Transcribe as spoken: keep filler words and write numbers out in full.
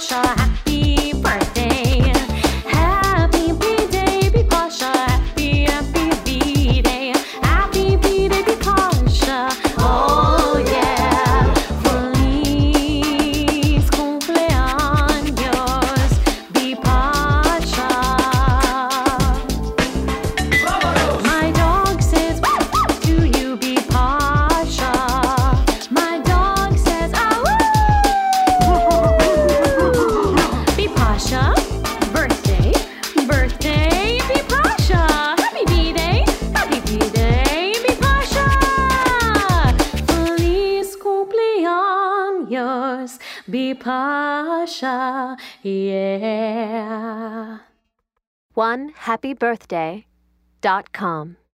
Pasha, happy birthday. Happy B-Day, be Pasha, happy, happy B-Day. Happy B-Day, be Pasha. Oh yeah. Feliz cumpleaños, be Pasha. My dog says to you, be Pasha. My dog says, ah, be Pasha. Birthday, birthday, be Pasha. Happy B-Day, happy B-Day, be Pasha. Feliz cumpleaños, be Pasha, yeah. one happy birthday dot com